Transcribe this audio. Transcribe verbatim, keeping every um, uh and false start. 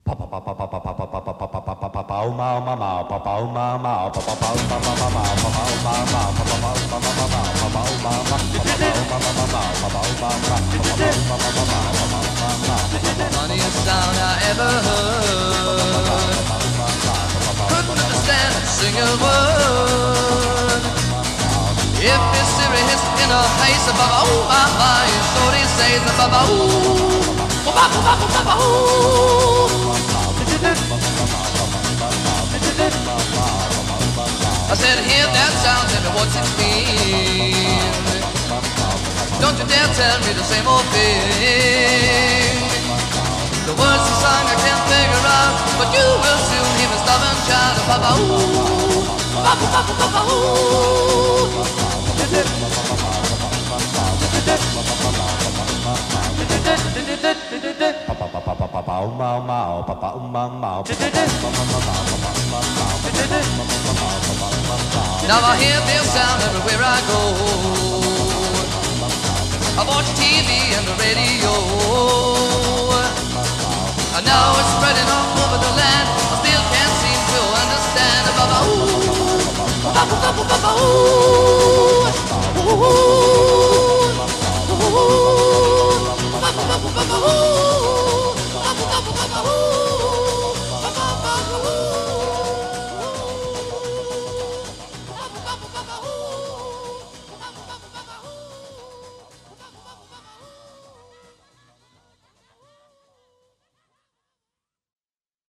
Funniest sound I ever heard. Couldn't understand a single word. If it's serious in a haze, ba ba ooh ma ma, you sort of says ba ba ooh, ba ba ba ba ba ooh. I said, hear that sound, tell me what's it mean. Don't you dare tell me the same old thing. The words he sung I can't figure out, but you will soon hear me stop and shout, ba ba ooh, ba ba ba ba ba ooh. Now I hear this sound everywhere I go. I watch T V and the radio. And now it's spreading all over the land. I still can't seem to understand. Ba ba ooh, ba ba ba ba ba ooh.